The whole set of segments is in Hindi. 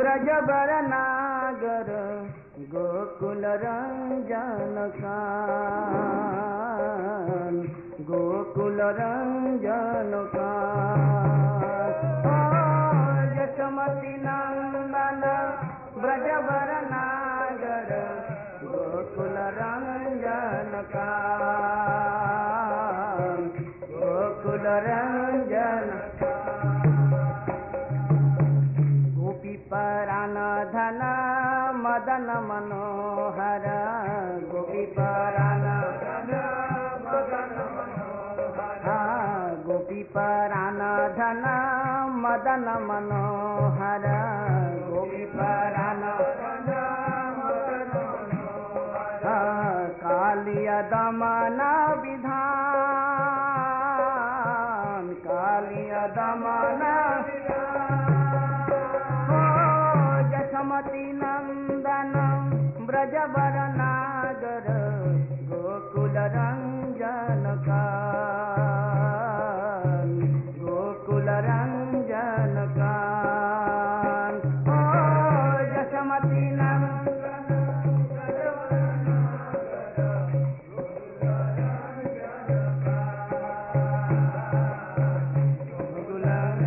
ब्रजबर नागर गोकुल रंजन कान, गोकुल रंजन कान। यशोमती नंदन ब्रजबर नागर गोकुल रंजन कान, गोकुल रंजन। गोपी परान धन मदन मनोहर, गोपी परान धन मदन मनोहर, गोपी परान धन मदन मनोहर, गोपी परान धन मदन मनोहर। कालिय दमन विधान, कालिय दमन यशोमती नंदन ब्रजबर नागर गोकुल रंजन कान, गोकुल रंजन कान। यशोमती नंदन ब्रजबर नागर गोकुल रंजन कान, गोकुल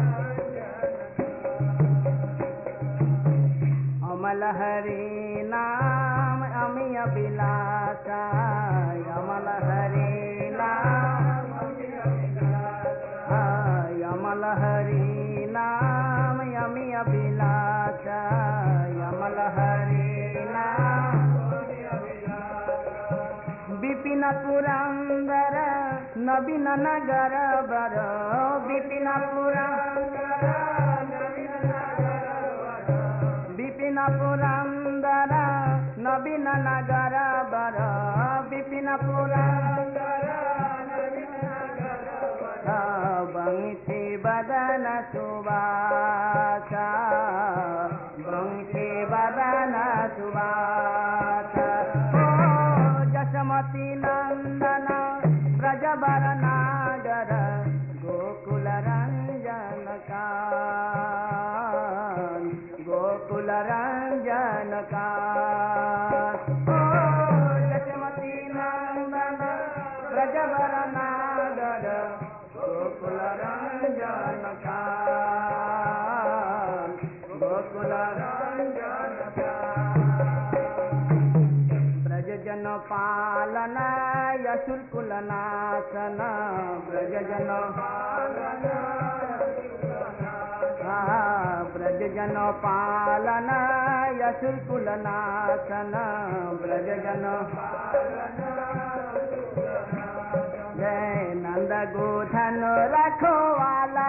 अमल हरि नाम अमिय बिलासा, अमल हरि नाम अमिय बिलासा, अमल हरि नाम अमिय बिलासा, अमल हरि नाम अमिय बिलासा। विपिन पुरंदर नवीन नगर बर, विपिन पुरंदर नवीन नगर बर, विपिन पुरंदर नवीन नगर बर, विपिन पुरंदर नवीन नगर बर। बंशी बदन सुबासा, बंशी बदन सुबासा। यशोमती नंदन ब्रजबर नागर गोकुल रंजन कान, गोकुल रंजन कान। यशोमती नंदन ब्रजबर नागर गोकुल रंजन कान, गोकुल रंजन कान। ब्रजजन पालन यशुकुल नाशन, ब्रजजन पालन ब्रजजन पालन यशुकुल नाशन, ब्रजजन पालन। जय नंद गोधन रखवाला,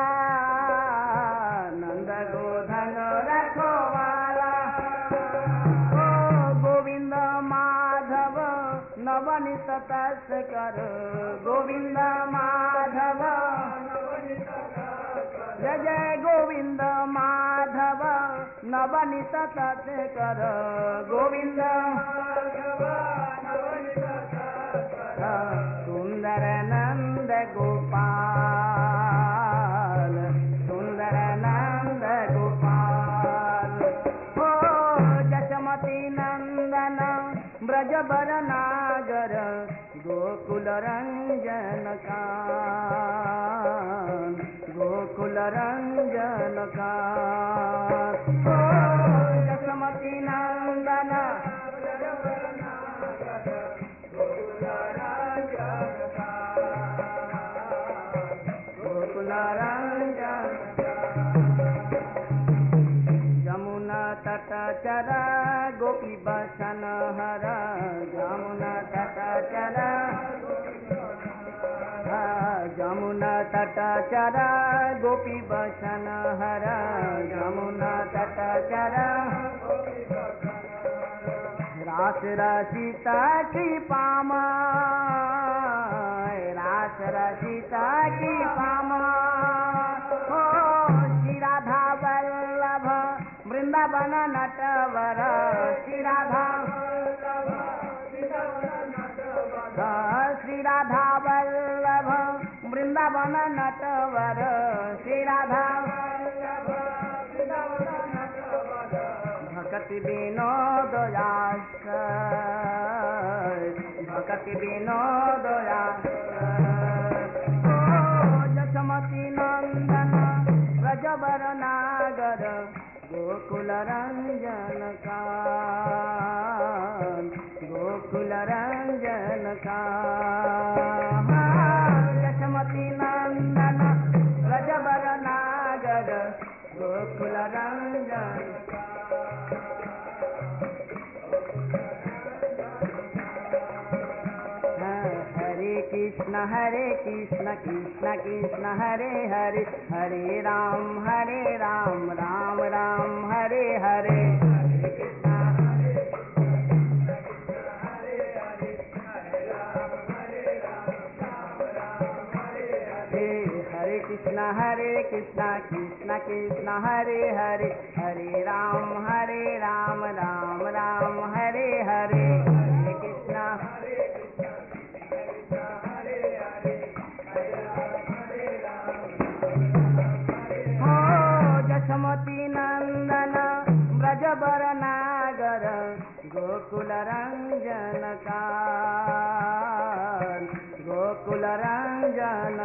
नंद गोधन रखवाला। ओ गोविंद माधव नवनीत तस कर, गोविंद माधव जय जय गोविंद माधव नवनीत तस कर, गोविंद माधव नवनीत तस कर। सुंदर नंद गोपाल, सुंदर नंद गोपाल। ओ यशोमती नंदन ब्रजबर नागर गोकुल रंजन कान, गोकुल रंजन कान। ओ यशोमती नंदन ब्रजबर नागर गोकुल रंजन कान, गोकुल रंजन कान। यमुना तट चरा गोपी बसन हर, यमुना तट चरा, यमुना तट चरा गोपी बसन हर, यमुना तट चरा। रास रसिता कृपा रास रसिता कृपा। ओ श्री राधा वल्लभ वृंदावन नटवर, श्री राधा श्री राधा वल्लभ वृंदावन नटवर, श्री राधा वल्लभ वृंदावन नटवर। भक्ति विनोदयाश्रय भक्ति विनोदयाश्रय ओ यशोमती नंदन व्रजवर नागर गोकुल रंजन कांत गोकुल रंजन कांत यशोमती नंदन व्रजवर नागर गोकुल रंजन हरे कृष्ण कृष्ण कृष्ण हरे हरे हरे राम राम राम हरे हरे हरे कृष्ण कृष्ण कृष्ण हरे हरे हरे राम राम राम हरे हरे हरे कृष्ण यशोमती नंदन व्रजवर नागर गोकुल रंजन कांत गोकुल रंजन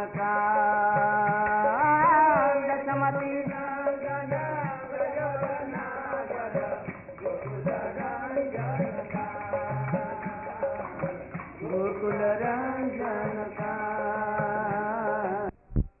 कांत यशोमती नंदन व्रजवर नागर गोकुल रंजन कांत गोकुल रंजन कांत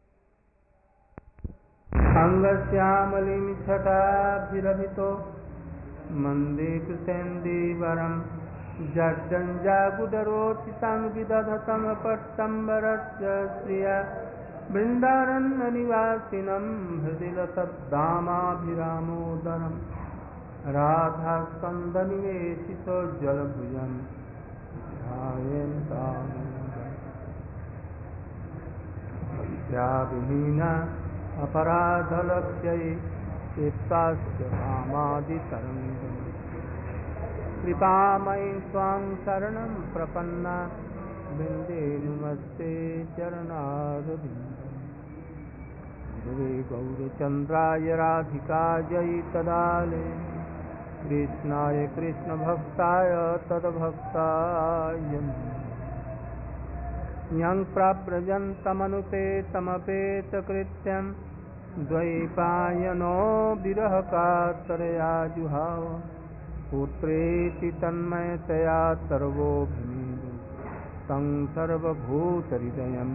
अंगश्यामलिं छटाभिरभितो मन्दे कृतेन्दीवरं जड्डञ्जागुदरोचितं विदधतमपट्टम्बरस्य श्रिया बृन्दारण्यनिवासिनं हृदि लसद्दामाभिरामोदरं राधास्कन्दनिवेशितो जलभुजं ध्यायन्ताविहीना अपराधलक्ष्यै चेत्तास्य कामादितरङ्गं कृपामयि त्वां शरणं प्रपन्ना वृन्दे नमस्ते चरणारविन्दं गुरुवे गौरचन्द्राय राधिकायै तदाले कृष्णाय कृष्णभक्ताय तद्भक्ताय यं प्राव्रजन्तमनुपेतमपेतकृत्यं द्वैपायनो विरहकातरया जुहाव पुत्रेति तन्मयतया सर्वोऽभिनेदु तं सर्वभूतहृदयं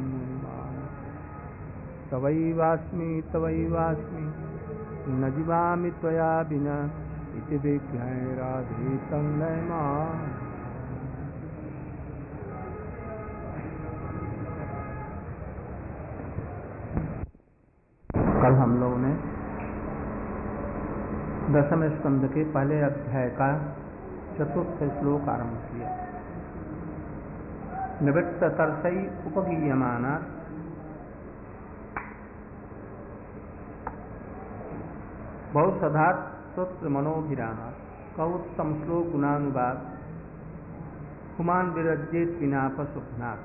तवैवास्मि न जीवामि त्वया विना इति विज्ञाय राधे तन्मयमा। कल हम लोगों ने 10वें स्कंद के पहले अध्याय का 4th श्लोक आरंभ किया। निवृत्ततरसै उपगीयमाना बहुसधात् श्रोत्र मनोभिरामा का उत्तम श्लोक गुणानुवाद हुमान विरज्येत विनाप सुखनाथ।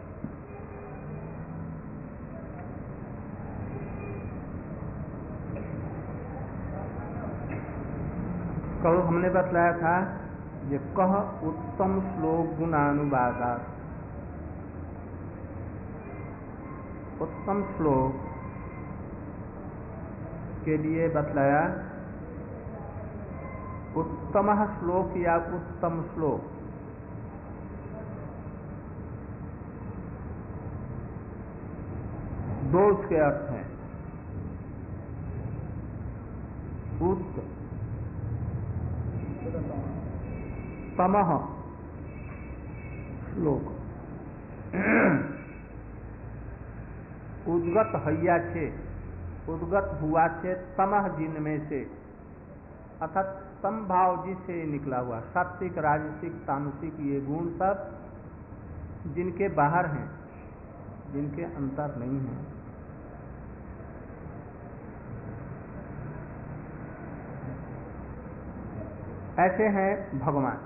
कल हमने बतलाया था ये कह उत्तम श्लोक गुणानुवादात। उत्तम श्लोक के लिए बतलाया उत्तम श्लोक या उत्तम श्लोक। दो उसके अर्थ हैं। उत्तमः श्लोक उद्गत हैया छे, उद्गत हुआ छे तमह जिनमें से, अर्थात तम भाव जिससे निकला हुआ। सात्विक राजसिक तामसिक ये गुण सब जिनके बाहर हैं, जिनके अंतर नहीं हैं। ऐसे हैं भगवान।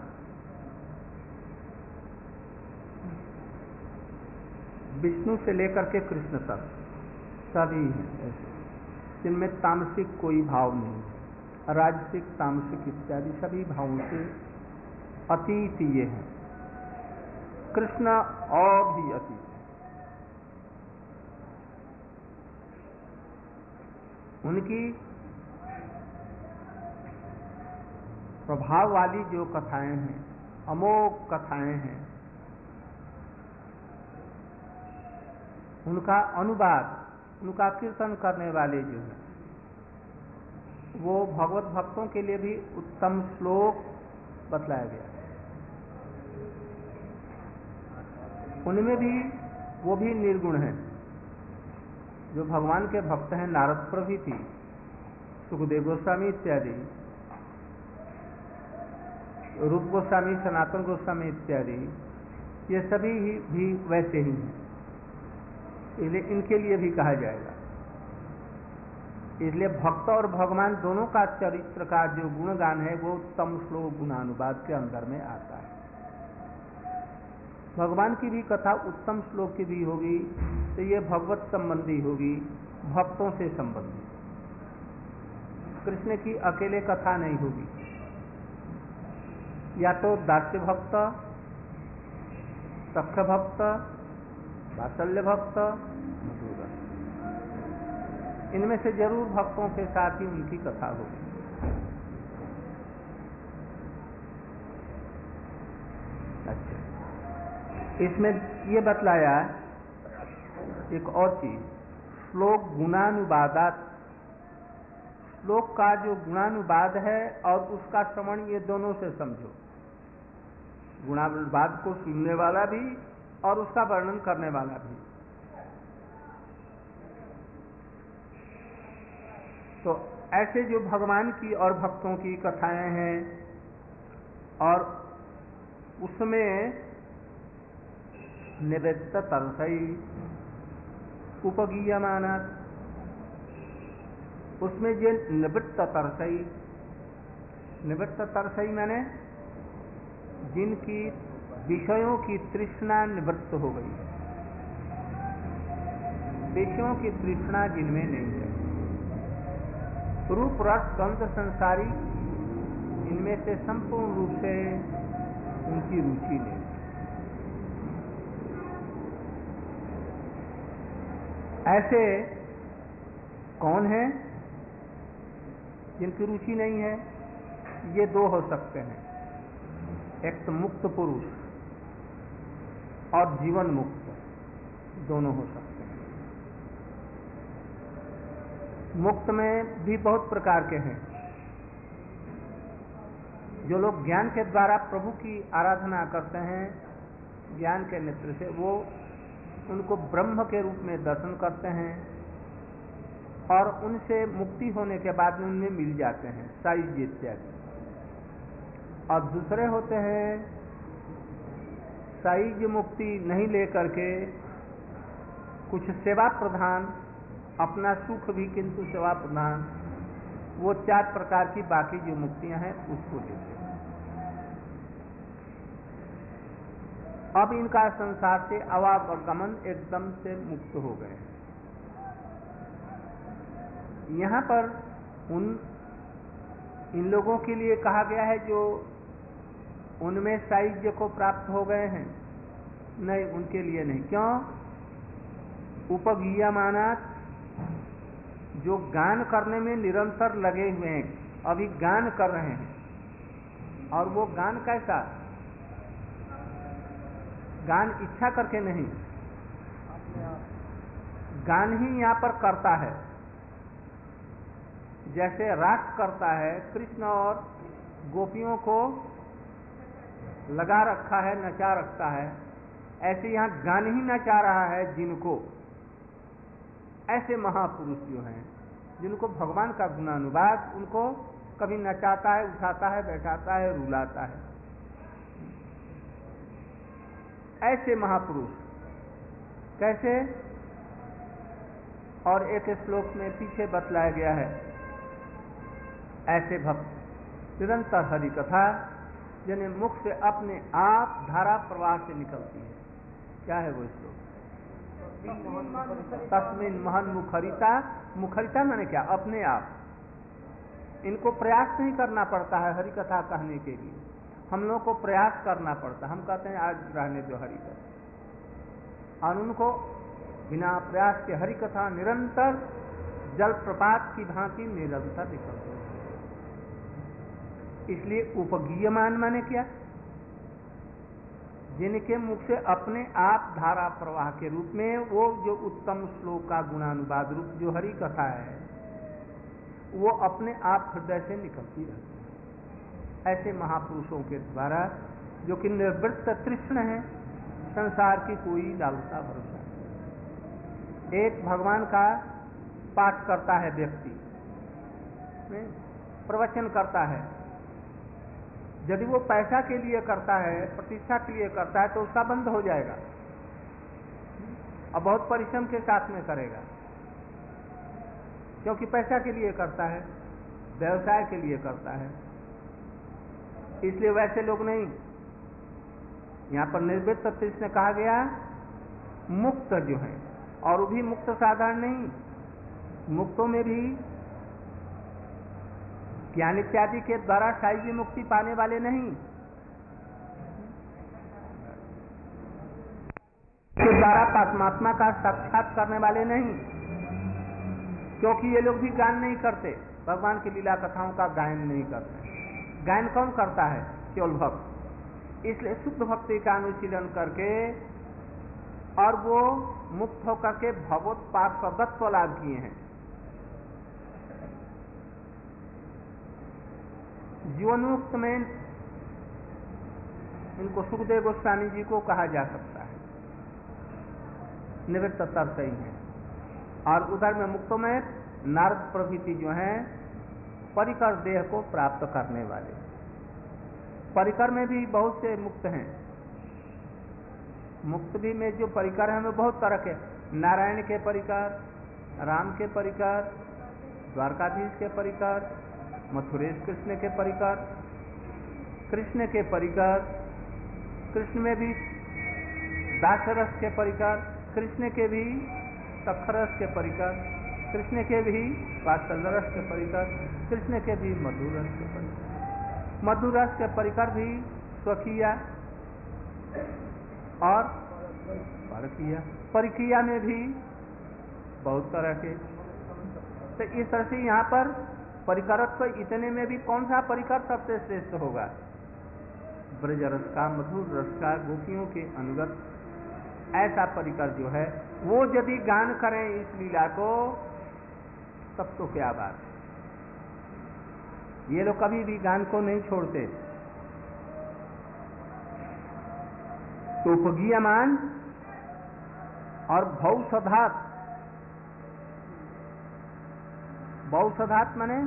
विष्णु से लेकर के कृष्ण तक सभी हैं ऐसे, जिनमें तामसिक कोई भाव नहीं है। राजसिक, तामसिक इत्यादि सभी भावों से अतीत ये हैं। कृष्ण और भी अतीत है। उनकी प्रभाव वाली जो कथाएं हैं, अमोघ कथाएं हैं, उनका अनुवाद, उनका कीर्तन करने वाले जो हैं, वो भगवत भक्तों के लिए भी उत्तम श्लोक बतलाया गया है। उनमें भी वो भी निर्गुण हैं। जो भगवान के भक्त हैं, नारद प्रभृति, सुखदेव गोस्वामी इत्यादि, रूप गोस्वामी, सनातन गोस्वामी इत्यादि, ये सभी भी वैसे ही हैं। इसलिए इनके लिए भी कहा जाएगा। इसलिए भक्त और भगवान दोनों का चरित्र का जो गुणगान है वो उत्तम श्लोक गुणानुवाद के अंदर में आता है। भगवान की भी कथा उत्तम श्लोक की भी होगी तो ये भगवत संबंधी होगी, भक्तों से संबंधी। कृष्ण की अकेले कथा नहीं होगी, या तो दास्य भक्त, सख्य भक्त, वात्सल्य भक्त, मधुर, इनमें से जरूर भक्तों के साथ ही उनकी कथा होगी। अच्छा, इसमें ये बतलाया एक और चीज, श्लोक गुणानुवादात। श्लोक का जो गुणानुवाद है और उसका श्रवण, ये दोनों से समझो। गुणानुवाद को सुनने वाला भी और उसका वर्णन करने वाला भी। तो ऐसे जो भगवान की और भक्तों की कथाएं हैं, और उसमें निवृत्त तरसई उपगीयमाना, उसमें ये निवृत्त तरसई, निवृत्त तरसई माने जिनकी विषयों की तृष्णा निवृत्त हो गई, विषयों की तृष्णा जिनमें नहीं है, रूप रस गंध संसारी, इनमें से संपूर्ण रूप से उनकी रुचि नहीं। ऐसे कौन हैं जिनकी रुचि नहीं है? ये दो हो सकते हैं, एक तो मुक्त पुरुष और जीवन मुक्त, दोनों हो सकते हैं। मुक्त में भी बहुत प्रकार के हैं। जो लोग ज्ञान के द्वारा प्रभु की आराधना करते हैं, ज्ञान के नेत्र से, वो उनको ब्रह्म के रूप में दर्शन करते हैं और उनसे मुक्ति होने के बाद उनमें मिल जाते हैं, सायुज्य इत्यादि। और दूसरे होते हैं सायुज्य मुक्ति नहीं लेकर के कुछ सेवा प्रधान, अपना सुख भी किंतु सेवा प्रधान, वो 4 प्रकार की बाकी जो मुक्तियां हैं उसको लेते हैं। अब इनका संसार से आवागमन एकदम से मुक्त हो गए। यहाँ पर इन लोगों के लिए कहा गया है जो उनमें सायुज्य को प्राप्त हो गए हैं, नहीं, उनके लिए नहीं। क्यों? उपगीयमानात्, जो गान करने में निरंतर लगे हुए हैं, अभी गान कर रहे हैं, और वो गान कैसा? गान इच्छा करके नहीं, गान ही यहाँ पर करता है। जैसे रास करता है, कृष्ण और गोपियों को लगा रखा है, नचा रखता है, ऐसे यहाँ गान ही नचा रहा है जिनको। ऐसे महापुरुष जो हैं, जिनको भगवान का गुणानुवाद उनको कभी नचाता है, उठाता है, बैठाता है, रुलाता है, ऐसे महापुरुष कैसे? और एक श्लोक में पीछे बतलाया गया है, ऐसे भक्त निरंतर हरि कथा जिन्हें मुख से अपने आप धारा प्रवाह से निकलती है। क्या है वो श्लोक? तस्मिन् महन् मुखरिता, मुखरिता माने क्या? अपने आप। इनको प्रयास नहीं करना पड़ता है हरि कथा कहने के लिए, हम लोग को प्रयास करना पड़ता है। हम कहते हैं आज रहने दो हरि कथा, और उनको बिना प्रयास के हरि कथा निरंतर जलप्रपात की भांति निरंतर निकलते हैं। इसलिए उपगीयमान माने क्या? जिनके मुख से अपने आप धारा प्रवाह के रूप में वो जो उत्तम श्लोक का गुणानुवाद रूप जो हरि कथा है वो अपने आप हृदय से निकलती रहती है। ऐसे महापुरुषों के द्वारा जो कि निर्वृत्त तृष्ण है, संसार की कोई लालसा भरोसा नहीं। एक भगवान का पाठ करता है व्यक्ति, प्रवचन करता है, यदि वो पैसा के लिए करता है, प्रतिष्ठा के लिए करता है तो उसका बंद हो जाएगा और बहुत परिश्रम के साथ में करेगा, क्योंकि पैसा के लिए करता है, व्यवसाय के लिए करता है। इसलिए वैसे लोग नहीं, यहाँ पर निर्वृत्त तृष्ण कहा गया मुक्त जो है, और वो भी मुक्त साधारण नहीं, मुक्तों में भी ज्ञान इत्यादि के द्वारा शारीरिक मुक्ति पाने वाले नहीं, के द्वारा परमात्मा का साक्षात करने वाले नहीं, क्योंकि ये लोग भी गायन नहीं करते, भगवान की लीला कथाओं का गायन नहीं करते। गायन कौन करता है? केवल भक्त। इसलिए शुद्ध भक्ति का अनुशीलन करके और वो मुक्त होकर के भगवत पार्षदत्व लाभ किए हैं। जीवन्मुक्त में इनको सुखदेव गोस्वामी जी को कहा जा सकता है, निवृत्त तरस ही है। और उधर में मुक्तों में नारद प्रभृति जो हैं परिकर देह को प्राप्त करने वाले। परिकर में भी बहुत से मुक्त हैं, मुक्त भी में जो परिकर हैं वो बहुत तरह के, नारायण के परिकर, राम के परिकर, द्वारकाधीश के परिकर, मथुरेश कृष्ण के परिकर, कृष्ण के परिकर, कृष्ण में भी दासरस के परिकर, कृष्ण के भी सखरस के परिकर, कृष्ण के भी वात्सल्यरस के परिकर, कृष्ण के भी मधुरस के परिकर। मधुरस के परिकर भी स्वकीय और परकीय, परिकीय में भी बहुत तरह के। तो इस तरह से यहाँ पर परिकरत्व इतने में भी कौन सा परिकर सबसे श्रेष्ठ होगा? ब्रज रस का, मधुर रस का, गोपियों के अनुगत ऐसा परिकर जो है वो यदि गान करें इस लीला को तब तो क्या बात। ये लोग कभी भी गान को नहीं छोड़ते। तो उपगीयमान और भौषधात्, भौषधात् माने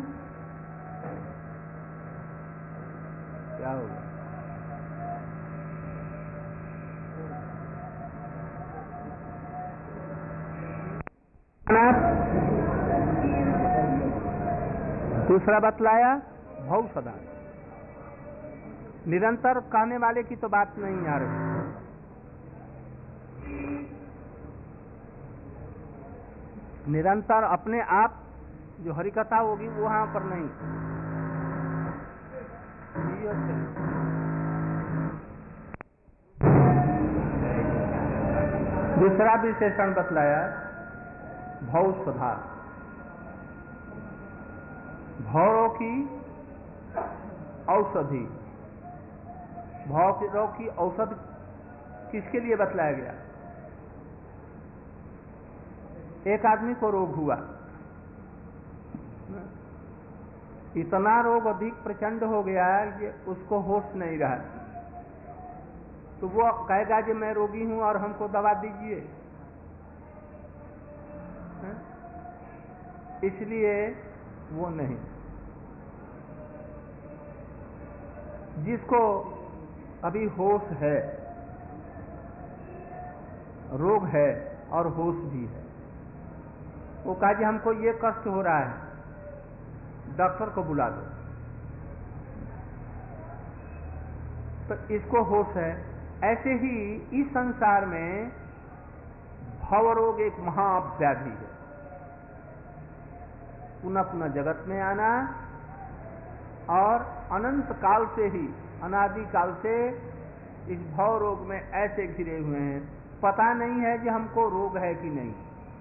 क्या होगा? दूसरा बतलाया भौषधात्, निरंतर कहने वाले की तो बात नहीं आ रही। निरंतर अपने आप जो हरिकथा होगी वो वहां पर नहीं। दूसरा विशेषण बतलाया भौषधात्, भौरों की औषधि। भौरों की औषध किसके लिए बतलाया गया? एक आदमी को रोग हुआ, इतना रोग अधिक प्रचंड हो गया कि उसको होश नहीं रहा, तो वो कहेगा कि मैं रोगी हूं और हमको दवा दीजिए। इसलिए वो नहीं। जिसको अभी होश है, रोग है और होश भी है, वो कहा कि हमको ये कष्ट हो रहा है, डॉक्टर को बुला दो, तो इसको होश है। ऐसे ही इस संसार में भवरोग एक महाव्याधि है। पुनः पुनः जगत में आना और अनंत काल से ही, अनादि काल से इस भव रोग में ऐसे घिरे हुए हैं, पता नहीं है कि हमको रोग है कि नहीं।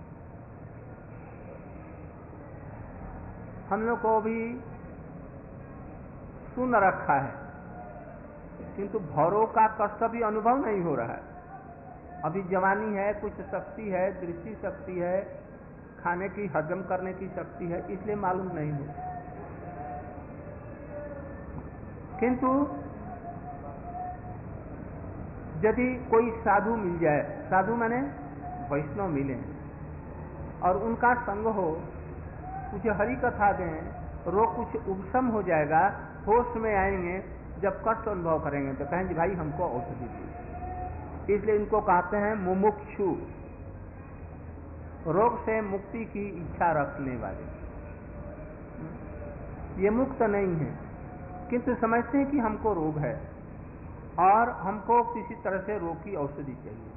हम लोग को भी सुन रखा है, किंतु भवरोग का कष्ट भी अनुभव नहीं हो रहा है। अभी जवानी है, कुछ शक्ति है, दृष्टि शक्ति है, खाने की हजम करने की शक्ति है, इसलिए मालूम नहीं हो। किंतु यदि कोई साधु मिल जाए, साधु माने वैष्णव मिले और उनका संग हो, कुछ हरि कथा दें, रोग कुछ उपशम हो जाएगा, होश में आएंगे, जब कष्ट अनुभव करेंगे तो कहेंगे भाई हमको औषधि दी। इसलिए इनको कहते हैं मुमुक्षु, रोग से मुक्ति की इच्छा रखने वाले। ये मुक्त नहीं है, किंतु समझते हैं कि हमको रोग है और हमको किसी तरह से रोग की औषधि चाहिए।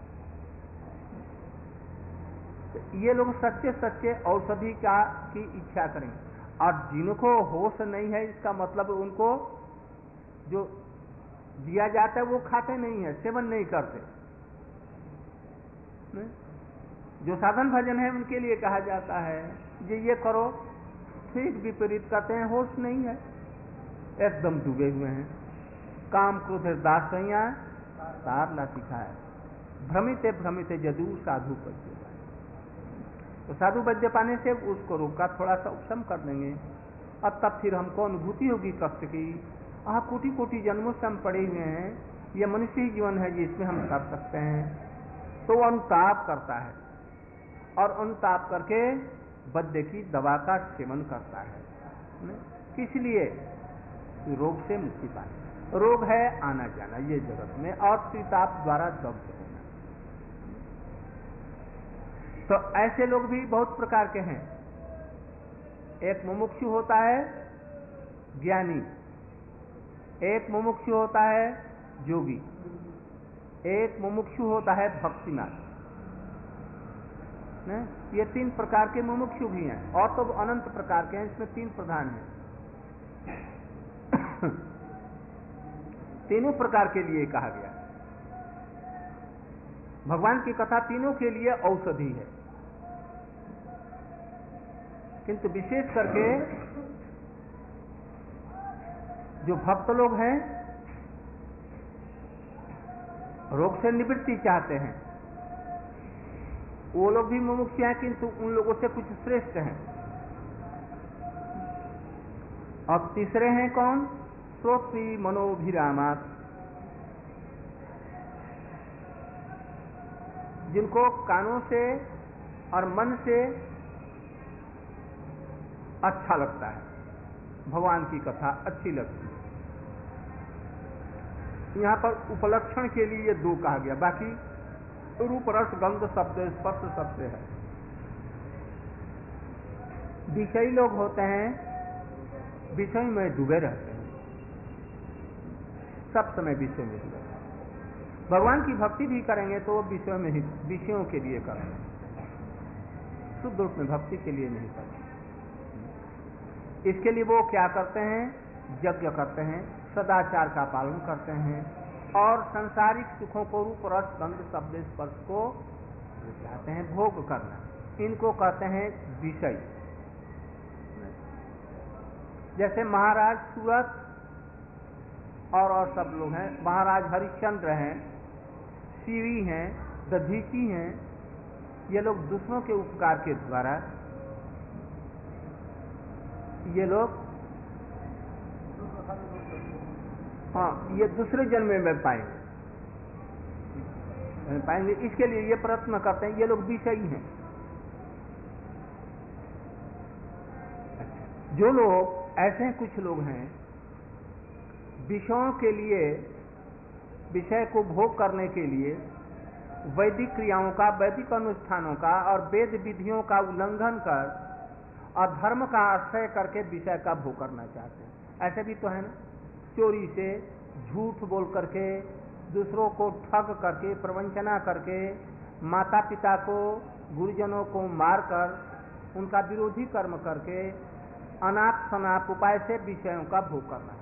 तो ये लोग सच्चे सच्चे औषधि की इच्छा करेंगे। और जिनको होश नहीं है, इसका मतलब उनको जो दिया जाता है वो खाते नहीं है, सेवन नहीं करते। जो साधन भजन है उनके लिए कहा जाता है ये करो, ठीक विपरीत करते हैं, होश नहीं है, एकदम डूबे हुए हैं। काम क्रोध दासैया तार ला सिखाए, भ्रमित भ्रमित जदू साधु वैद्य पाए। तो साधु वैद्य पाने से उसको रोग का थोड़ा सा उपशम कर देंगे, और तब फिर हमको अनुभूति होगी कष्ट की। कोटि कोटि जन्मों से हम पड़े हुए हैं, यह मनुष्य ही जीवन है जिसमें हम कर सकते हैं। तो वो अनुताप करता है और अनुताप करके वैद्य की दवा का सेवन करता है। किस लिए? रोग से मुक्ति पाने। रोग है आना जाना ये जगत में, और त्रिताप द्वारा दग्ध होना। तो ऐसे लोग भी बहुत प्रकार के हैं। एक मुमुक्षु होता है ज्ञानी, एक मुमुक्षु होता है योगी, एक मुमुक्षु होता है भक्तिमान। ये तीन प्रकार के मुमुक्षु भी हैं, और तो अनंत प्रकार के हैं, इसमें तीन प्रधान हैं। तीनों प्रकार के लिए कहा गया। भगवान की कथा तीनों के लिए औषधि है, किंतु विशेष करके जो भक्त लोग हैं रोग से निवृत्ति चाहते हैं, वो लोग भी मुमुक्षु हैं, किंतु उन लोगों से कुछ श्रेष्ठ हैं। और तीसरे हैं कौन? श्रोत्री मनोभिरामात्, जिनको कानों से और मन से अच्छा लगता है, भगवान की कथा अच्छी लगती है। यहाँ पर उपलक्षण के लिए ये दो कहा गया, बाकी रूप रस गंध शब्द स्पर्श सबसे है। विषयी लोग होते हैं, विषय में डूबे रहते हैं, सब समय विषय में डूबे रहते हैं। भगवान की भक्ति भी करेंगे तो वो विषय में ही, विषयों के लिए करेंगे, शुद्ध रूप में भक्ति के लिए नहीं करेंगे। इसके लिए वो क्या करते हैं? यज्ञ करते हैं, सदाचार का पालन करते हैं, और सांसारिक सुखों को, रूप रस गंध शब्द स्पर्श को चाहते हैं भोग करना। इनको कहते हैं विषय। जैसे महाराज सूरत और सब लोग हैं, महाराज हरिश्चंद्र हैं, शिवी हैं, दधीची हैं, ये लोग दूसरों के उपकार के द्वारा ये लोग ये दूसरे जन्म में पाएंगे, इसके लिए ये प्रयत्न करते हैं। ये लोग विषयी हैं। जो लोग ऐसे कुछ लोग हैं विषयों के लिए, विषय को भोग करने के लिए वैदिक क्रियाओं का, वैदिक अनुष्ठानों का और वेद विधियों का उल्लंघन कर और धर्म का आश्रय करके विषय का भोग करना चाहते हैं। ऐसे भी तो है ना, चोरी से, झूठ बोल करके, दूसरों को ठग करके, प्रवंचना करके, माता पिता को, गुरुजनों को मारकर, उनका विरोधी कर्म करके अनाप शनाप उपाय से विषयों का भोग करना है।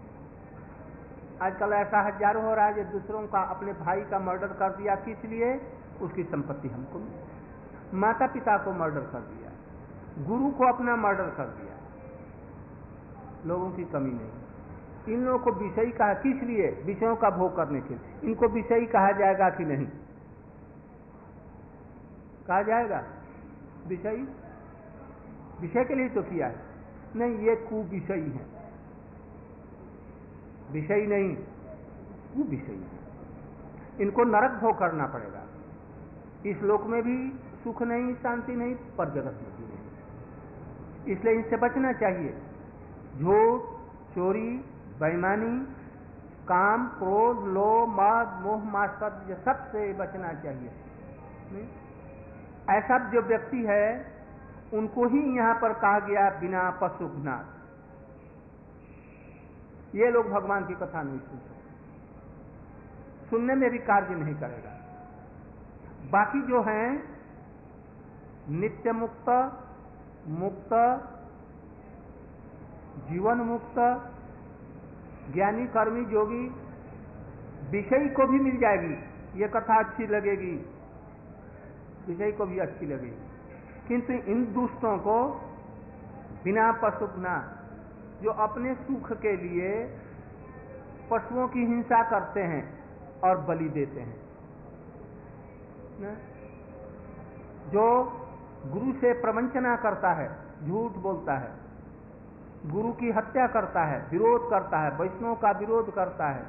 आजकल ऐसा हजारों हो रहा है, जो दूसरों का, अपने भाई का मर्डर कर दिया, किस लिए? उसकी संपत्ति हमको मिली। माता पिता को मर्डर कर दिया, गुरु को अपना मर्डर कर दिया, लोगों की कमी नहीं। इन लोगों को विषयी कहा, किस लिए? विषयों का भोग करने के लिए। इनको विषयी कहा जाएगा कि नहीं? कहा जाएगा विषयी? विषय के लिए तो किया है। नहीं, ये कुविषयी है, विषयी नहीं, कुविषयी है। इनको नरक भोग करना पड़ेगा। इस लोक में भी सुख नहीं, शांति नहीं, पर जगत में भी नहीं। इसलिए इनसे बचना चाहिए। झूठ, चोरी, बेईमानी, काम, क्रोध, लोभ, मद, मोह, मात्सर्य, सबसे बचना चाहिए। नहीं? ऐसा जो व्यक्ति है उनको ही यहां पर कहा गया बिना पशुघ्नाथ। ये लोग भगवान की कथा नहीं सुन सकते, सुनने में भी कार्य नहीं करेगा। बाकी जो हैं नित्य मुक्त, मुक्त, जीवन मुक्त, ज्ञानी, कर्मी, योगी, विषयी को भी मिल जाएगी। ये कथा अच्छी लगेगी, विषयी को भी अच्छी लगेगी। किंतु इन दुष्टों को बिना पशुघ्नाथ, जो अपने सुख के लिए पशुओं की हिंसा करते हैं और बलि देते हैं, जो गुरु से प्रवंचना करता है, झूठ बोलता है, गुरु की हत्या करता है, विरोध करता है, वैष्णव का विरोध करता है,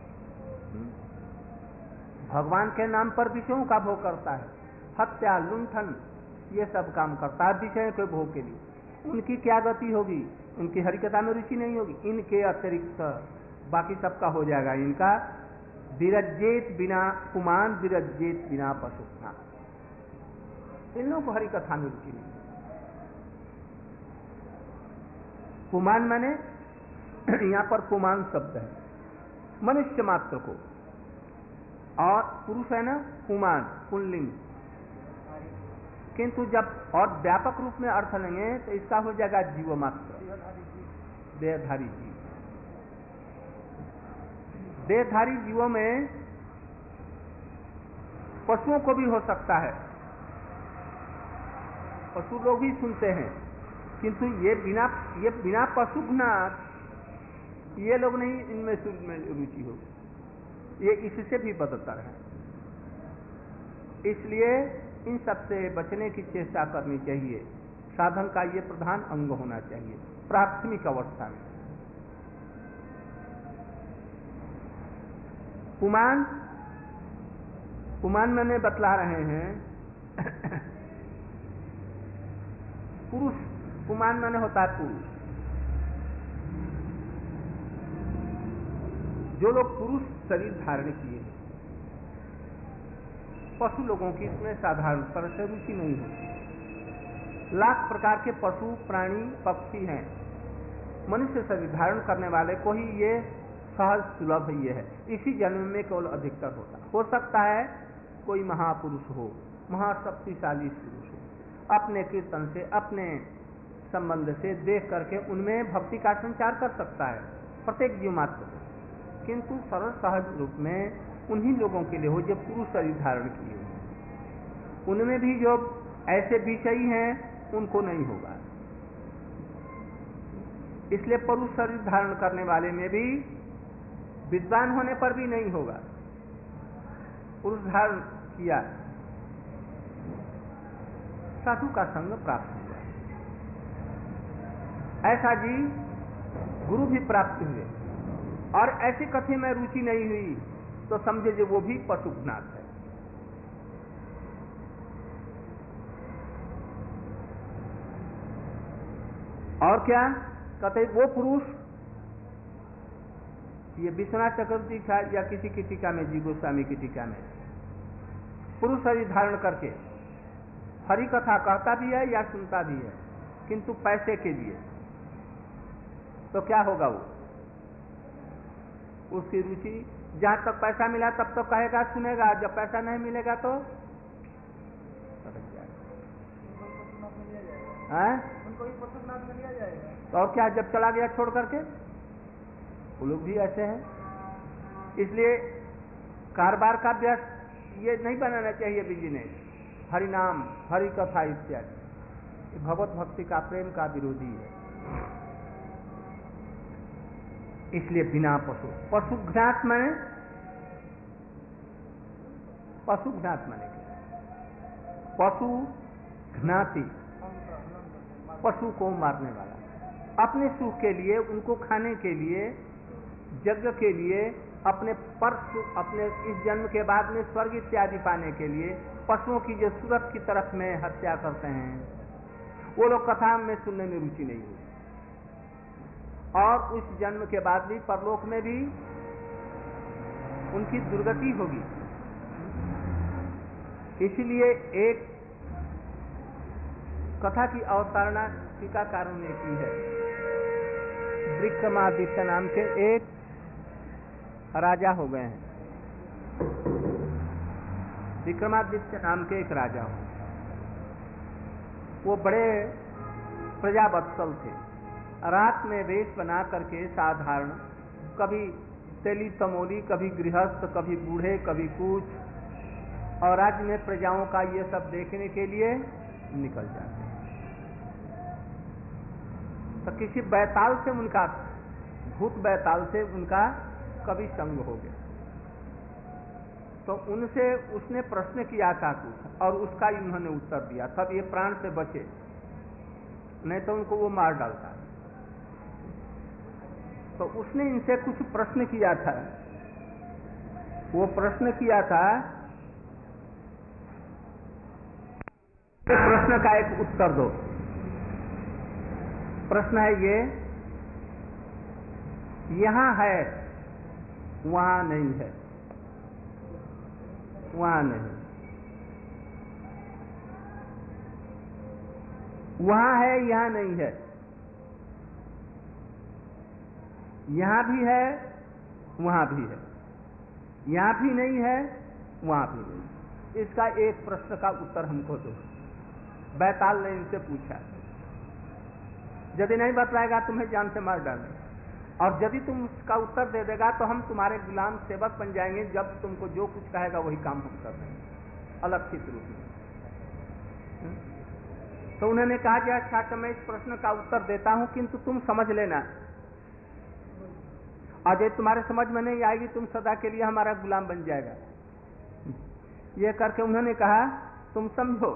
भगवान के नाम पर विषयों का भोग करता है, हत्या, लुंठन, ये सब काम करता है विषय के भोग के लिए, उनकी क्या गति होगी? उनकी हरिकथा में रुचि नहीं होगी। इनके अतिरिक्त बाकी सबका हो जाएगा। इनका विरज्येत बिना पुमान, विरज्येत बिना पशुघ्ना। इन लोगों को हरिकथा में रुचि नहीं। पुमान माने यहां पर पुमान शब्द है मनुष्य मात्र को, और पुरुष है ना पुमान, पुल्लिंग। किंतु जब और व्यापक रूप में अर्थ लेंगे तो इसका हो जाएगा जीव मात्र, देहधारी जीव। देहधारी जीवों में पशुओं को भी हो सकता है, पशु लोग ही सुनते हैं, किंतु ये बिना पशुघ्नाथ ये लोग नहीं, इनमें रुचि होगी। ये इससे भी बदतर है। इसलिए इन सबसे बचने की चेष्टा करनी चाहिए। साधन का ये प्रधान अंग होना चाहिए प्राथमिक अवस्था में। पुमान मैंने बतला रहे हैं पुरुष, पुमान मैंने होता है पुरुष। जो लोग पुरुष शरीर धारण किए हैं, पशु लोगों की इसमें साधारण तरह से रुचि नहीं होती। लाख प्रकार के पशु, प्राणी, पक्षी हैं, मनुष्य शरीर धारण करने वाले को ही ये सहज सुलभ ये है। इसी जन्म में केवल अधिकतर होता हो सकता है कोई महापुरुष हो, महाशक्तिशाली पुरुष हो, अपने कीर्तन से, अपने संबंध से देख करके उनमें भक्ति का संचार कर सकता है प्रत्येक जीव मात्र। किंतु सरल सहज रूप में उन्हीं लोगों के लिए हो जो पुरुष शरीर धारण किए हुए। उनमें भी जो ऐसे विषयी हैं उनको नहीं होगा। इसलिए पुरुष शरीर धारण करने वाले में भी विद्वान होने पर भी नहीं होगा। पुरुष धारण किया, साधु का संग प्राप्त हुआ, ऐसा जी गुरु भी प्राप्त हुए, और ऐसी कथी में रुचि नहीं हुई तो समझे जो वो भी पशुघ्नाथ है। और क्या कहते वो पुरुष, ये विश्वनाथ चक्रवर्ती का या किसी की टीका में, जी गोस्वामी की टीका में, पुरुष शरीर धारण करके हरि कथा कहता भी है या सुनता भी है, किंतु पैसे के लिए, तो क्या होगा? वो उसकी रुचि जहां तक पैसा मिला तब तो कहेगा, सुनेगा, जब पैसा नहीं मिलेगा तो उनको ही पशुनाथ में लिया जाएगा। तो और क्या, जब चला गया छोड़ करके, वो लोग भी ऐसे हैं। इसलिए कारोबार का अभ्यास ये नहीं बनाना चाहिए बिजनेस, हरि नाम, हरि कथा इत्यादि, भगवत भक्ति का, प्रेम का विरोधी है। इसलिए बिना पशु, पशुघ्नात माने, पशुघ्नात माने क्या? पशु घ्नाति, पशु को मारने वाला, अपने सुख के लिए, उनको खाने के लिए, यज्ञ के लिए, अपने अपने इस जन्म के बाद में स्वर्ग इत्यादि पाने के लिए पशुओं की जो सूरत की तरफ में हत्या करते हैं, वो लोग कथा में सुनने में रुचि नहीं हुई, और उस जन्म के बाद भी परलोक में भी उनकी दुर्गति होगी। इसलिए एक कथा की अवतारणा टीकाकारों ने की है। विक्रमादित्य नाम के एक राजा हो गए हैं, विक्रमादित्य नाम के एक राजा हो, वो बड़े प्रजावत्सल थे। रात में वेश बना करके साधारण, कभी तेली तमोली, कभी गृहस्थ, कभी बूढ़े, कभी कुछ, और राज्य में प्रजाओं का ये सब देखने के लिए निकल जाते हैं। तो किसी बैताल से उनका, भूत बैताल से उनका कभी संग हो गया, तो उनसे उसने प्रश्न किया था कुछ, और उसका उन्होंने उत्तर दिया, तब ये प्राण से बचे, नहीं तो उनको वो मार डालता। तो उसने इनसे कुछ प्रश्न किया था, वो प्रश्न किया था, प्रश्न का एक उत्तर दो। प्रश्न है ये, यहां है वहां नहीं है, वहां नहीं, वहां है यहां नहीं है, यहां भी है वहां भी है, यहां भी नहीं है वहां भी नहीं। इसका एक प्रश्न का उत्तर हमको दो। बैताल ने इनसे पूछा, यदि नहीं बतलाएगा तुम्हें जान से मार डालेंगे, और यदि तुम उसका उत्तर दे देगा तो हम तुम्हारे गुलाम सेवक बन जाएंगे, जब तुमको जो कुछ कहेगा वही काम हम कर देंगे, अलक्षित रूप में। तो उन्होंने कहा कि अच्छा, तो मैं इस प्रश्न का उत्तर देता हूं, किंतु तुम समझ लेना, और यदि तुम्हारे समझ में नहीं आएगी तुम सदा के लिए हमारा गुलाम बन जाएगा। ये करके उन्होंने कहा, तुम समझो,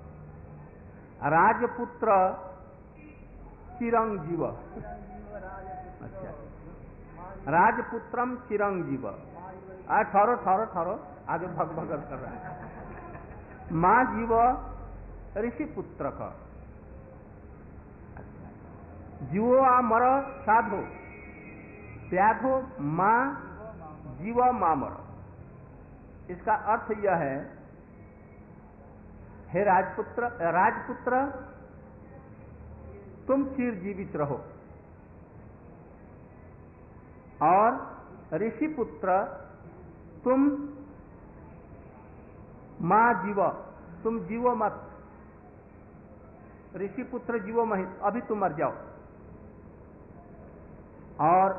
राजपुत्र चिरंजीव, अच्छा, राजपुत्रम चिरंजीव, ठहरो ठहरो ठहरो, आगे भग भगत कर रहा है। माँ जीव ऋषि पुत्र का, जीवो मर साधो व्याधो माँ जीव मामर। इसका अर्थ यह है, हे राजपुत्र तुम चिर जीवित रहो, और ऋषि पुत्र तुम मां जीव, तुम जीवो मत, ऋषि पुत्र जीवो महित, अभी तुम मर जाओ, और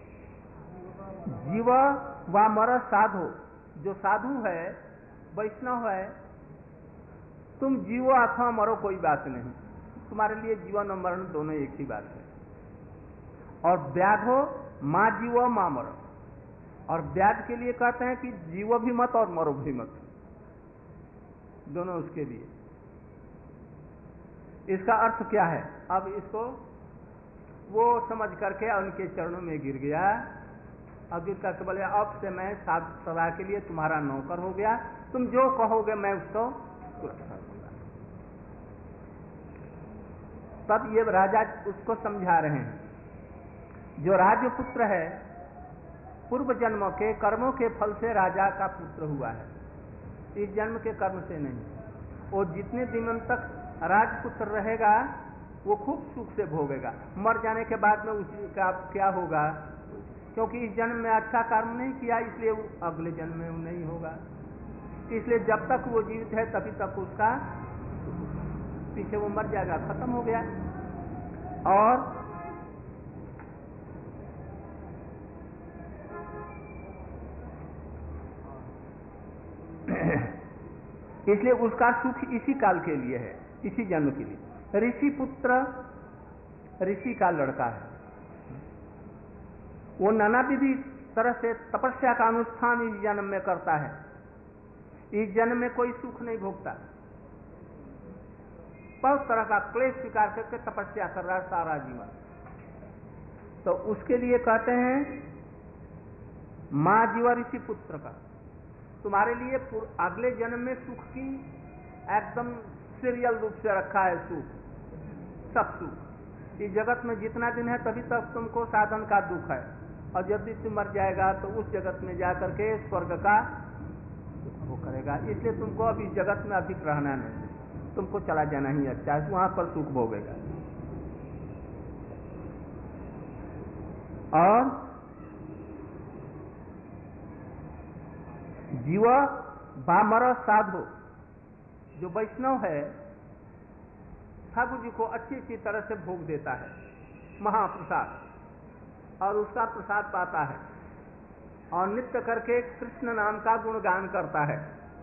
जीव व मर साधो, जो साधु है वैष्णव है, तुम जीवो अथवा मरो कोई बात नहीं, तुम्हारे लिए जीवन और मरण दोनों एक ही बात है। और व्याधो माँ जीवो माँ मरो, और व्याध के लिए कहते हैं कि जीवो भी मत और मरो भी मत, दोनों उसके लिए। इसका अर्थ क्या है? अब इसको वो समझ करके उनके चरणों में गिर गया, और गिर करके बोले, अब से मैं सदा के लिए तुम्हारा नौकर हो गया, तुम जो कहोगे मैं उसको तुरंत कर दूंगा। तब ये राजा उसको समझा रहे हैं, जो राजपुत्र है पूर्व जन्मों के कर्मों के फल से राजा का पुत्र हुआ है, इस जन्म के कर्म से नहीं। वो जितने दिनों तक राजपुत्र रहेगा वो खूब सुख से भोगेगा, मर जाने के बाद में उसका क्या होगा, क्योंकि इस जन्म में अच्छा कर्म नहीं किया, इसलिए वो अगले जन्म में वो नहीं होगा। इसलिए जब तक वो जीवित है तभी तक उसका, पीछे वो मर जाएगा, खत्म हो गया। और इसलिए उसका सुख इसी काल के लिए है, इसी जन्म के लिए। ऋषि पुत्र ऋषि का लड़का है, वो नाना विधि तरह से तपस्या का अनुष्ठान इस जन्म में करता है। इस जन्म में कोई सुख नहीं भोगता, बहुत तरह का क्लेश स्वीकार करके तपस्या कर रहा है सारा जीवन। तो उसके लिए कहते हैं मां जीवा ऋषि पुत्र का, तुम्हारे लिए अगले जन्म में सुख की एकदम सीरियल रूप से रखा है सुख, सब सुख। इस जगत में जितना दिन है तभी तक तुमको साधन का दुख है, और जब भी तुम मर जाएगा तो उस जगत में जाकर के स्वर्ग का सुख भोग करेगा। इसलिए तुमको अब इस जगत में अधिक रहना नहीं, तुमको चला जाना ही अच्छा है, वहां पर सुख भोगेगा। और जीव बामर साधु, जो वैष्णव है ठाकुर जी को अच्छी अच्छी तरह से भोग देता है, महाप्रसाद, और उसका प्रसाद पाता है, और नित्य करके कृष्ण नाम का गुणगान करता है,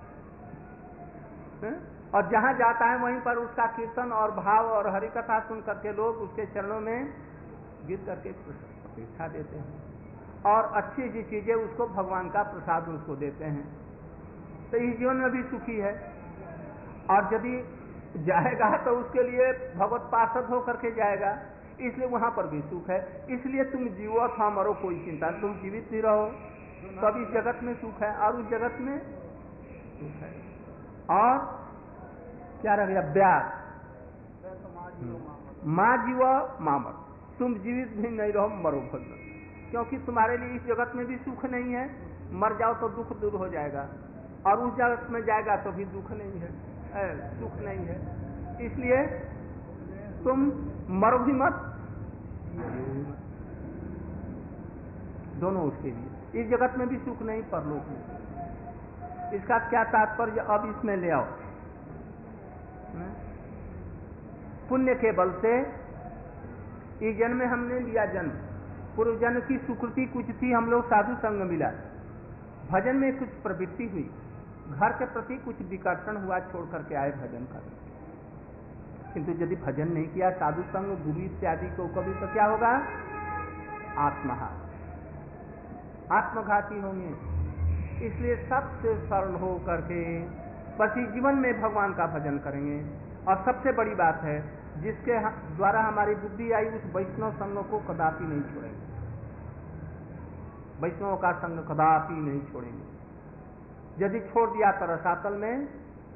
और जहां जाता है वहीं पर उसका कीर्तन और भाव और हरि कथा सुन करके लोग उसके चरणों में गिर करके प्रतिष्ठा देते हैं, और अच्छी अच्छी चीजें उसको भगवान का प्रसाद उसको देते हैं। तो इस जीवन में भी सुखी है, और यदि जाएगा तो उसके लिए भगवत पार्षद होकर के जाएगा, इसलिए वहां पर भी सुख है। इसलिए तुम जीवो था मरो कोई चिंता, तुम जीवित ही रहो, तब इस जगत में सुख है और उस जगत में सुख है। और क्या रह गया ब्याज, मां जीवो मामर, तुम जीवित भी नहीं रहो मरो भगवान, क्योंकि तुम्हारे लिए इस जगत में भी सुख नहीं है, मर जाओ तो दुख दूर हो जाएगा, और उस जगत में जाएगा तो भी दुख नहीं है, सुख नहीं है। इसलिए तुम मरो भी मत, दोनों उसके लिए। इस जगत में भी सुख नहीं, परलोक में। इसका क्या तात्पर्य अब इसमें ले आओ। पुण्य के बल से इस जन्म में हमने लिया जन्म, पूर्व जन्म की सुकृति कुछ थी, हम लोग साधु संग मिला, भजन में कुछ प्रवृत्ति हुई, घर के प्रति कुछ विकर्षण हुआ, छोड़ करके आए भजन करने। किंतु यदि भजन नहीं किया, साधु संग गुरु इत्यादि को कभी, तो क्या होगा? आत्मघात, आत्मघाती होंगे। इसलिए सबसे सरल हो करके बस इस जीवन में भगवान का भजन करेंगे। और सबसे बड़ी बात है, जिसके द्वारा हमारी बुद्धि आई, उस वैष्णव संग को कदापि नहीं छोड़ेंगे, वैष्णव का संग कदापि नहीं छोड़ेंगे। यदि छोड़ दिया तो रसातल में,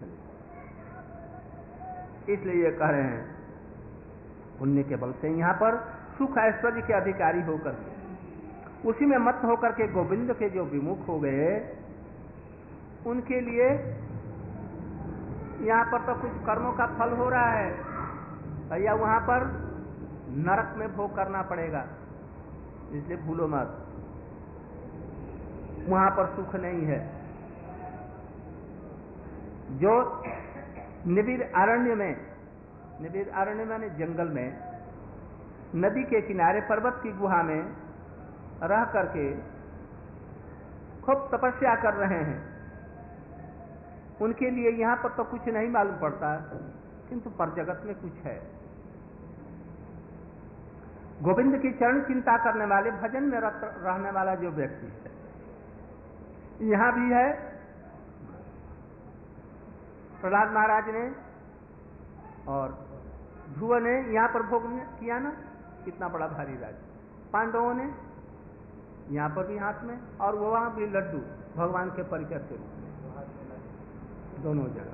इसलिए ये कह रहे हैं पुण्य के बल से यहां पर सुख ऐश्वर्य के अधिकारी होकर के, उसी में मत होकर के गोविंद के जो विमुख हो गए, उनके लिए यहां पर तो कुछ कर्मों का फल हो रहा है, भैया वहां पर नरक में भोग करना पड़ेगा, इसलिए भूलो मत, वहां पर सुख नहीं है। जो निबिड़ अरण्य में, निबिड़ अरण्य माने जंगल में, नदी के किनारे पर्वत की गुहा में रह करके खूब तपस्या कर रहे हैं, उनके लिए यहां पर तो कुछ नहीं मालूम पड़ता, किंतु पर जगत में कुछ है। गोविंद की चरण चिंता करने वाले, भजन में रहने वाला जो व्यक्ति है, यहां भी है। प्रहलाद महाराज ने और ध्रुव ने यहां पर भोग किया ना, कितना बड़ा भारी राज्य। पांडवों ने यहां पर भी हाथ में, और वो वहां भी लड्डू भगवान के परिचय से, दोनों जगह।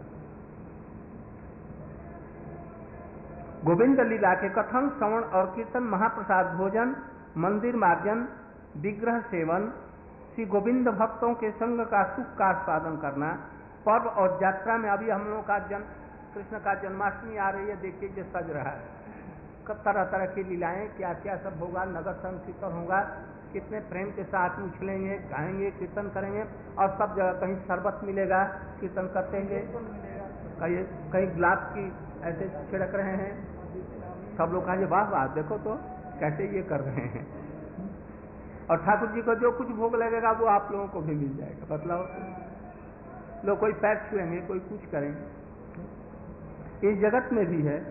गोविंद लीला के कथन, श्रवण और कीर्तन, महाप्रसाद भोजन, मंदिर मार्जन, विग्रह सेवन, श्री गोविंद भक्तों के संग का सुख का आस्वादन करना, पर्व और यात्रा में, अभी हम लोगों का कृष्ण का जन्माष्टमी आ रही है, देखिए जो सज रहा है, तरह तरह की लीलाएं, क्या क्या सब होगा, नगर संकीर्तन होगा, कितने प्रेम के साथ उछलेंगे, गाएंगे, कीर्तन करेंगे, और सब जगह कहीं शरबत मिलेगा, कीर्तन करते हैं, कहीं गिलास की ऐसे छिड़क रहे हैं, सब लोग कहेंगे वाह वाह देखो तो कैसे ये कर रहे हैं। और ठाकुर जी को जो कुछ भोग लगेगा वो आप लोगों को भी मिल जाएगा। मतलब लोग कोई पैर छुएंगे, कोई कुछ करेंगे। इस जगत में भी है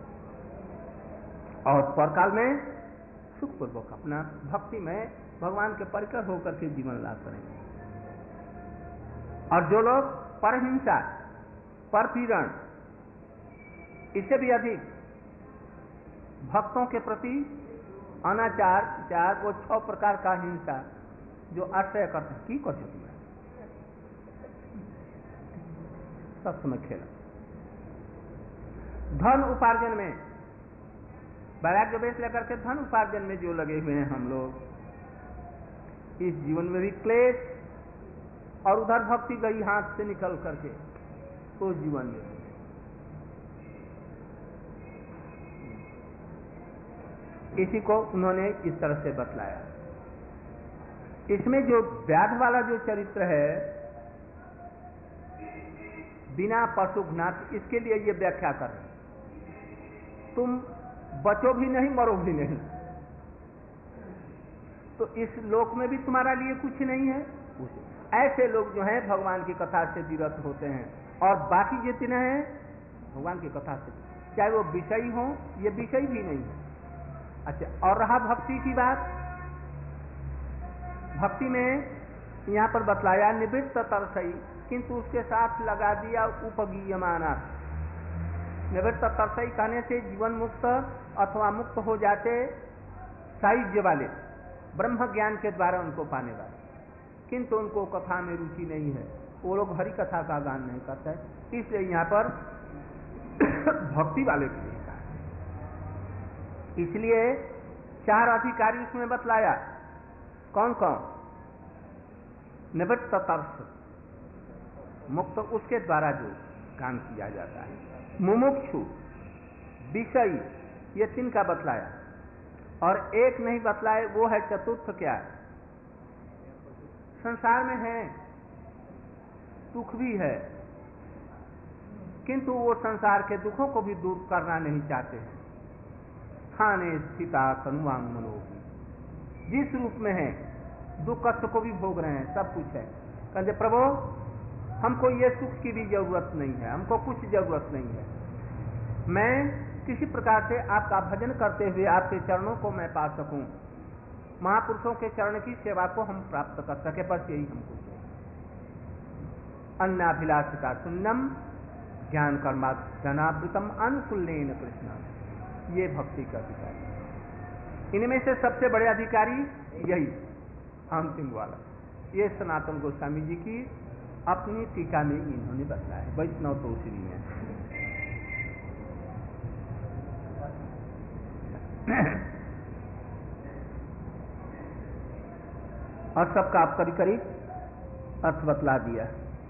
और परकाल में सुखपूर्वक अपना भक्ति में भगवान के परिकर होकर के जीवन लाभ करेंगे। और जो लोग परहिंसा, परपीड़न, इससे भी अधिक भक्तों के प्रति अनाचार, विचार, वो 6 प्रकार का हिंसा जो आश्रय करते हैं, की कर सकते हैं सब समय खेला। धन उपार्जन में वैराग्य वेश लेकर के धन उपार्जन में जो लगे हुए हैं हम लोग, इस जीवन में भी क्लेश, और उधर भक्ति गई हाथ से निकल करके तो जीवन में इसी को उन्होंने इस तरह से बतलाया। इसमें जो व्याध वाला जो चरित्र है बिना पशुघ्नाथ, इसके लिए ये व्याख्या कर रहे हैं, तुम बचो भी नहीं मरो भी नहीं, तो इस लोक में भी तुम्हारा लिए कुछ नहीं है। ऐसे लोग जो हैं भगवान की कथा से विरत होते हैं, और बाकी जितने हैं भगवान की कथा से, चाहे वो विषयी हो, ये विषय भी नहीं है। अच्छा, और रहा भक्ति की बात, भक्ति में यहाँ पर बतलाया निवृत्त तरसई, किंतु उसके साथ लगा दिया उपगीयमाना। निवृत्त तरसई कहने से जीवन मुक्त अथवा मुक्त हो जाते साहित्य वाले, ब्रह्म ज्ञान के द्वारा उनको पाने वाले, किंतु उनको कथा में रुचि नहीं है, वो लोग हरि कथा का गान नहीं करते हैं, इसलिए यहाँ पर भक्ति वाले के लिए कहा। इसलिए 4 अधिकारी उसमें बतलाया। कौन कौन? निवृत्त तरस, मुक्त, उसके द्वारा जो गान किया जाता है। मुमुक्षु, विषयी, ये 3 का बतलाया, और एक नहीं बतलाए, वो है चतुर्थ। क्या? संसार में है, सुख भी है, किंतु वो संसार के दुखों को भी दूर करना नहीं चाहते हैं। स्थाने स्थिता तनुवांग मनोगी, जिस रूप में है दुख कष्ट को भी भोग रहे हैं, सब कुछ है। कहते प्रभु हमको ये सुख की भी जरूरत नहीं है, हमको कुछ जरूरत नहीं है, मैं किसी प्रकार से आपका भजन करते हुए आपके चरणों को मैं पा सकूं, महापुरुषों के चरण की सेवा को हम प्राप्त कर सके, बस यही हमको चाहिए। अन्नाभिलाषिता शून्यम ज्ञान कर्माधनावृतम अनुकूलेन कृष्ण, ये भक्ति का अधिकारी। इनमें से सबसे बड़े अधिकारी यही अंतिम वाला, ये सनातन गोस्वामी जी की अपनी टीका में इन्होंने बताया, वैष्णव तोषरी में। और सबका आप करीब करीब अर्थ बतला दिया।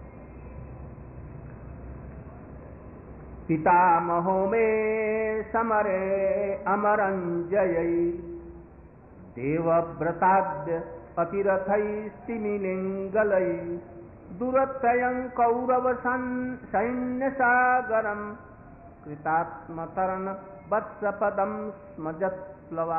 पितामहो में समरे अमरंजयी देवव्रताद्य अतिरथैस्तिमिलिंगलै दुरत्ययं कौरव सैन्य सागरम कृतात्मतरण वत्सपदम स्मजत्प्लवा।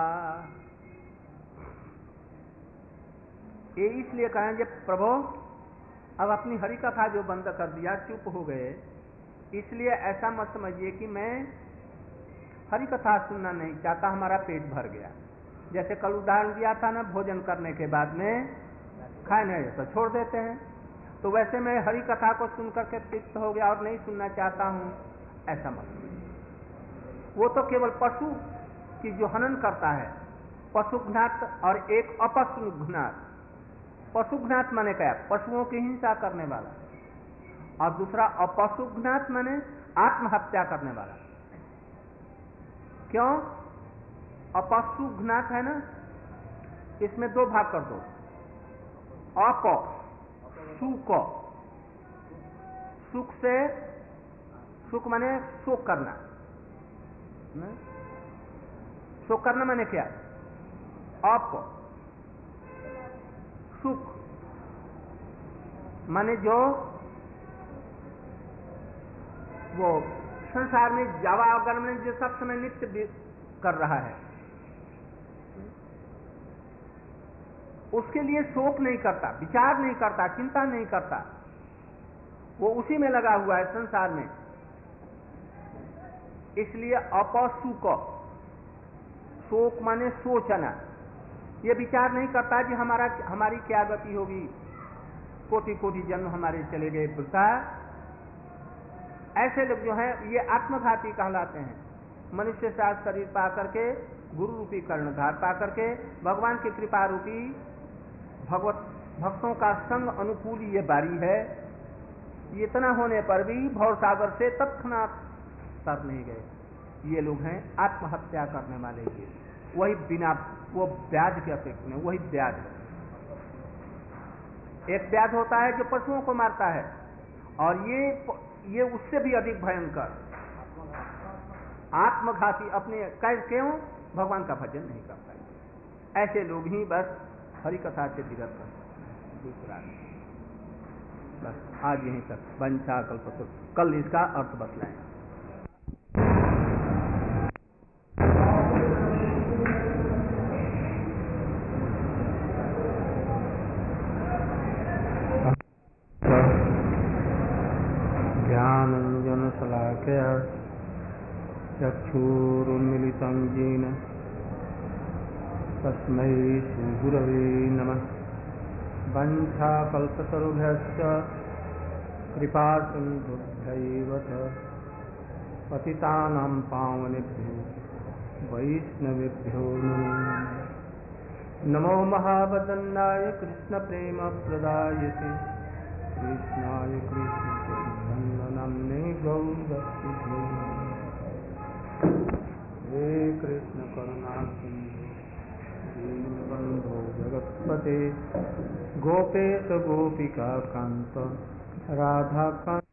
ये इसलिए कहेंगे प्रभु अब अपनी हरि कथा जो बंद कर दिया, चुप हो गए, इसलिए ऐसा मत समझिए कि मैं हरि कथा सुनना नहीं चाहता, हमारा पेट भर गया। जैसे कल उदाहरण दिया था ना, भोजन करने के बाद में खाए नहीं तो छोड़ देते हैं, तो वैसे मैं हरि कथा को सुनकर के तृप्त हो गया और नहीं सुनना चाहता हूं, ऐसा मत समझिए। वो तो केवल पशु की जो हनन करता है, पशुघ्नात, और एक अपशुघ्नात। पशुघ्नात माने क्या? पशुओं की हिंसा करने वाला, और दूसरा अपशुघ्नात माने आत्महत्या करने वाला। क्यों? अपशुघ्नात है ना, इसमें 2 भाग कर दो। अप सुख, सुख से, सुख माने शोक करना, शोक करना माने क्या? अप सुख माने जो वो संसार में जावा अगर में जो सब समय नित्य कर रहा है, उसके लिए शोक नहीं करता, विचार नहीं करता, चिंता नहीं करता, वो उसी में लगा हुआ है संसार में। इसलिए अपशुक, शोक माने सोचना, ये विचार नहीं करता कि हमारी क्या गति होगी, कोटि कोटि जन्म हमारे चले गए वृथा। ऐसे लोग जो हैं ये आत्मघाती कहलाते हैं। मनुष्य से शरीर पा करके, गुरु रूपी कर्णधार पा करके, भगवान की कृपा रूपी भक्तों का संग अनुकूल ये बारी है, इतना होने पर भी भवसागर से तत्क्षणात तर नहीं गए। ये लोग हैं आत्महत्या करने वाले। ये वही बिना वो ब्याज के अपेक्षा में, वही ब्याज। एक ब्याज होता है जो पशुओं को मारता है, और ये उससे भी अधिक भयंकर आत्मघाती। अपने क्यों? भगवान का भजन नहीं करता। ऐसे लोग ही बस हरि कथा से विरत रहते, दूसरा नहीं। बस आज यहीं तक। वंशा कल्पतरु, कल इसका अर्थ बतलाएं। ज्ञानंजन शलाकया चक्षुरुन्मीलितं येन तस्मै श्रीगुरवे नमः। वंशाकल्पतरुभ्यश्च कृपासिन्धुभ्यैव च पतितानां पावनेभ्यो वैष्णवेभ्यो नमो महावदन्नाय कृष्णप्रेमप्रदायते कृष्णाय कृष्णचैतन्यनाम्ने गौरभक्तिभ्यो हे कृष्ण करुणा सिन्धु दीनबन्धो जगत्पते गोपेश गोपिका कान्त राधा कान्त।